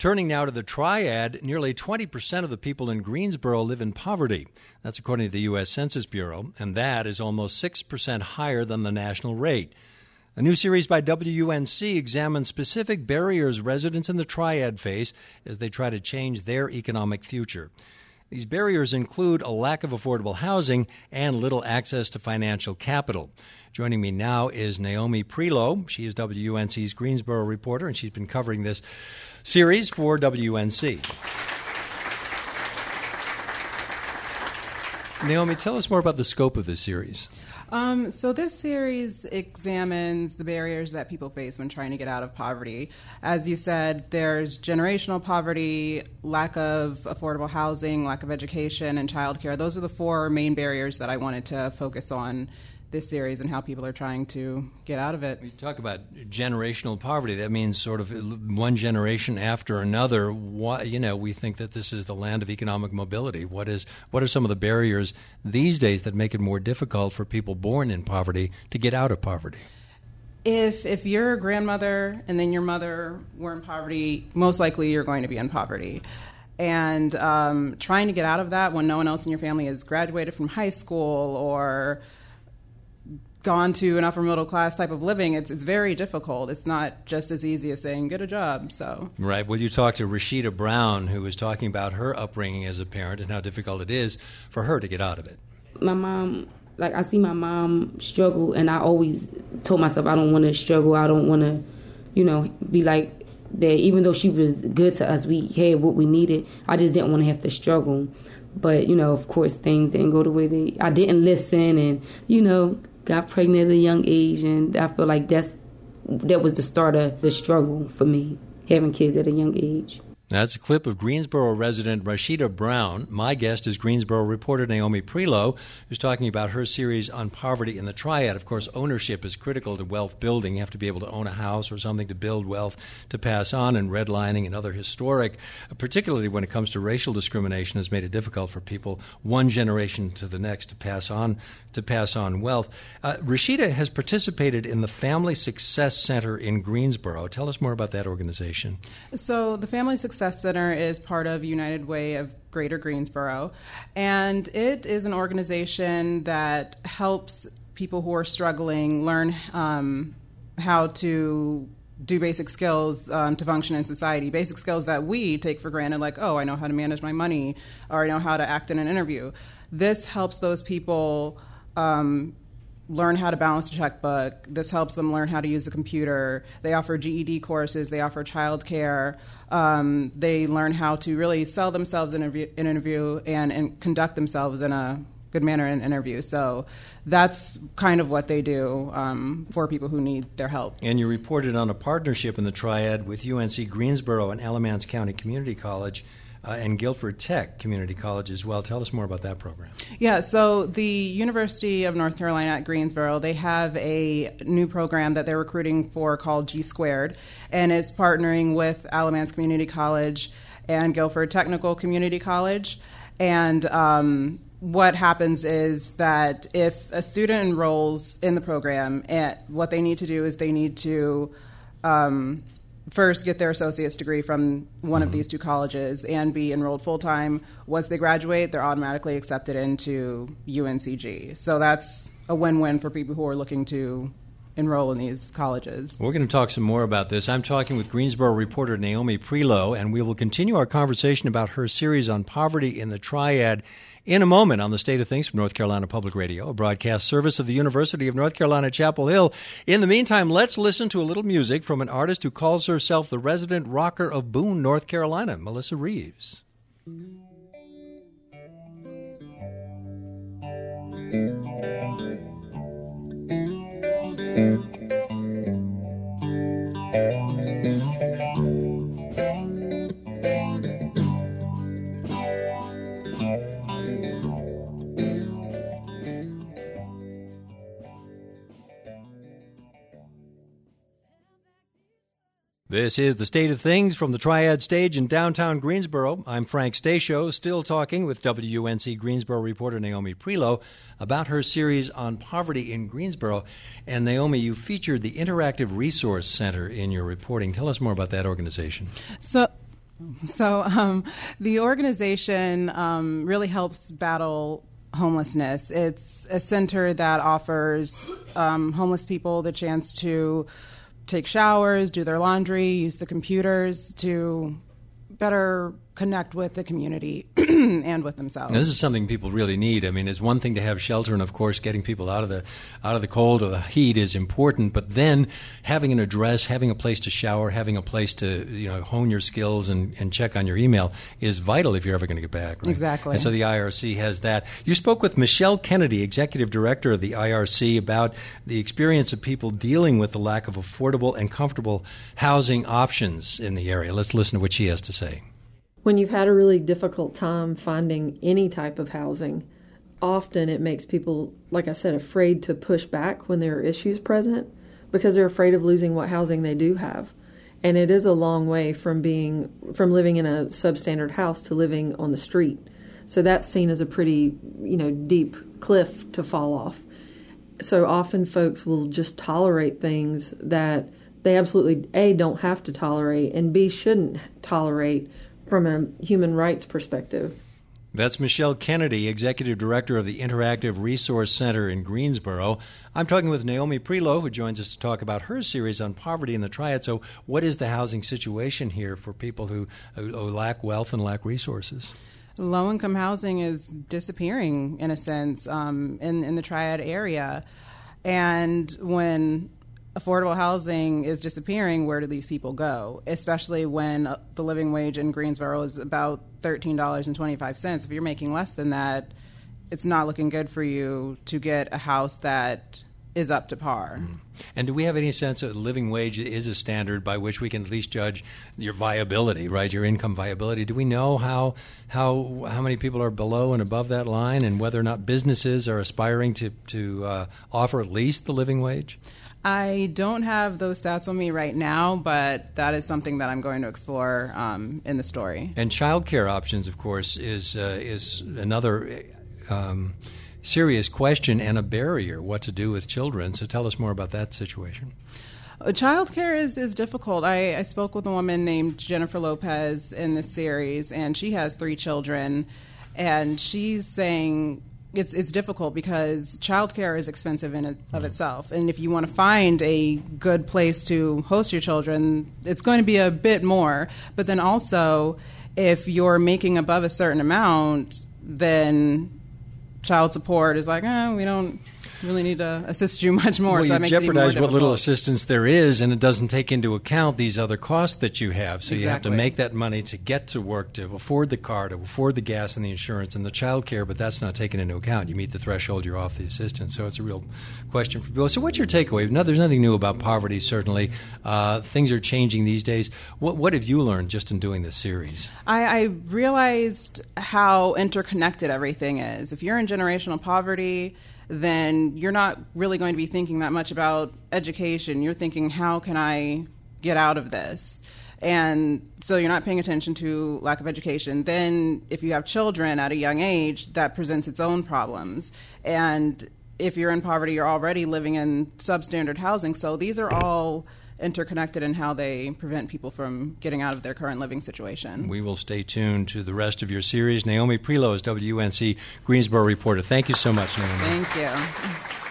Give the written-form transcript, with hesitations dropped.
Turning now to the Triad, nearly 20% of the people in Greensboro live in poverty. That's according to the U.S. Census Bureau, and that is almost 6% higher than the national rate. A new series by WUNC examines specific barriers residents in the Triad face as they try to change their economic future. These barriers include a lack of affordable housing and little access to financial capital. Joining me now is Naomi Prelow. She is WUNC's Greensboro reporter, and she's been covering this series for WUNC. Naomi, tell us more about the scope of this series. So this series examines the barriers that people face when trying to get out of poverty. As you said, there's generational poverty, lack of affordable housing, lack of education, and childcare. Those are the four main barriers that I wanted to focus on this series and how people are trying to get out of it. You talk about generational poverty. That means sort of one generation after another. We think that this is the land of economic mobility. What are some of the barriers these days that make it more difficult for people born in poverty to get out of poverty? If you're a grandmother and then your mother were in poverty, most likely you're going to be in poverty. And trying to get out of that when no one else in your family has graduated from high school or gone to an upper middle class type of living, it's very difficult. It's not just as easy as saying, get a job. So right. Well, you talked to Rashida Brown, who was talking about her upbringing as a parent and how difficult it is for her to get out of it. My mom, I see my mom struggle, and I always told myself I don't want to struggle. I don't want to, be like that. Even though she was good to us, we had what we needed. I just didn't want to have to struggle. But, of course, things didn't go the way I didn't listen and, got pregnant at a young age, and I feel like that was the start of the struggle for me, having kids at a young age. That's a clip of Greensboro resident Rashida Brown. My guest is Greensboro reporter Naomi Prelow, who's talking about her series on poverty in the Triad. Of course, ownership is critical to wealth building. You have to be able to own a house or something to build wealth to pass on, and redlining and other historic, particularly when it comes to racial discrimination, has made it difficult for people one generation to the next to pass on wealth. Rashida has participated in the Family Success Center in Greensboro. Tell us more about that organization. So the Family Success Center is part of United Way of Greater Greensboro, and it is an organization that helps people who are struggling learn how to do basic skills to function in society, basic skills that we take for granted, like, I know how to manage my money, or I know how to act in an interview. This helps those people learn how to balance a checkbook. This helps them learn how to use a computer. They offer GED courses. They offer childcare. They learn how to really sell themselves in an interview and conduct themselves in a good manner in an interview. So that's kind of what they do for people who need their help. And you reported on a partnership in the Triad with UNC Greensboro and Alamance County Community College and Guilford Tech Community College as well. Tell us more about that program. Yeah, so the University of North Carolina at Greensboro, they have a new program that they're recruiting for called G Squared, and it's partnering with Alamance Community College and Guilford Technical Community College. And what happens is that if a student enrolls in the program, what they need to do is they need to first get their associate's degree from one of these two colleges and be enrolled full-time. Once they graduate, they're automatically accepted into UNCG. So that's a win-win for people who are looking to enroll in these colleges. We're going to talk some more about this. I'm talking with Greensboro reporter Naomi Prelow, and we will continue our conversation about her series on poverty in the Triad in a moment on the State of Things from North Carolina Public Radio, a broadcast service of the University of North Carolina, Chapel Hill. In the meantime, let's listen to a little music from an artist who calls herself the resident rocker of Boone, North Carolina, Melissa Reeves. This is The State of Things from the Triad Stage in downtown Greensboro. I'm Frank Stasio, still talking with WUNC Greensboro reporter Naomi Prelow about her series on poverty in Greensboro. And Naomi, you featured the Interactive Resource Center in your reporting. Tell us more about that organization. So So the organization really helps battle homelessness. It's a center that offers homeless people the chance to take showers, do their laundry, use the computers to better connect with the community and with themselves. Now, this is something people really need. I mean, it's one thing to have shelter, and of course, getting people out of the cold or the heat is important. But then, having an address, having a place to shower, having a place to hone your skills and check on your email is vital if you're ever going to get back. Right? Exactly. And so the IRC has that. You spoke with Michelle Kennedy, executive director of the IRC, about the experience of people dealing with the lack of affordable and comfortable housing options in the area. Let's listen to what she has to say. When you've had a really difficult time finding any type of housing, often it makes people, like I said, afraid to push back when there are issues present because they're afraid of losing what housing they do have. And it is a long way from living in a substandard house to living on the street. So that's seen as a pretty, deep cliff to fall off. So often folks will just tolerate things that they absolutely, A, don't have to tolerate, and B, shouldn't tolerate from a human rights perspective. That's Michelle Kennedy, Executive Director of the Interactive Resource Center in Greensboro. I'm talking with Naomi Prelow, who joins us to talk about her series on poverty in the Triad. So what is the housing situation here for people who lack wealth and lack resources? Low-income housing is disappearing, in a sense, in the Triad area. And when affordable housing is disappearing, where do these people go? Especially when the living wage in Greensboro is about $13.25. If you're making less than that, it's not looking good for you to get a house that is up to par. Mm. And do we have any sense that living wage is a standard by which we can at least judge your viability, right? Your income viability? Do we know how many people are below and above that line, and whether or not businesses are aspiring to offer at least the living wage? I don't have those stats on me right now, but that is something that I'm going to explore in the story. And child care options, of course, is another serious question and a barrier, what to do with children. So tell us more about that situation. Child care is difficult. I spoke with a woman named Jennifer Lopez in this series, and she has 3 children, and she's saying it's difficult because childcare is expensive in of itself. And if you want to find a good place to host your children, it's going to be a bit more. But then also, if you're making above a certain amount, then child support is like, we don't really need to assist you much more. Well, so that you makes it even more jeopardize what difficult. little assistance there is, and it doesn't take into account these other costs that you have. So you have to make that money to get to work, to afford the car, to afford the gas and the insurance and the child care, but that's not taken into account. You meet the threshold, you're off the assistance. So it's a real question for people. So what's your takeaway? No, there's nothing new about poverty, certainly. Things are changing these days. What have you learned just in doing this series? I realized how interconnected everything is. If you're in generational poverty, then you're not really going to be thinking that much about education. You're thinking, how can I get out of this? And so you're not paying attention to lack of education. Then if you have children at a young age, that presents its own problems. And if you're in poverty, you're already living in substandard housing. So these are all interconnected in how they prevent people from getting out of their current living situation. We will stay tuned to the rest of your series. Naomi Prelow is WUNC Greensboro reporter. Thank you so much, Naomi. Thank you.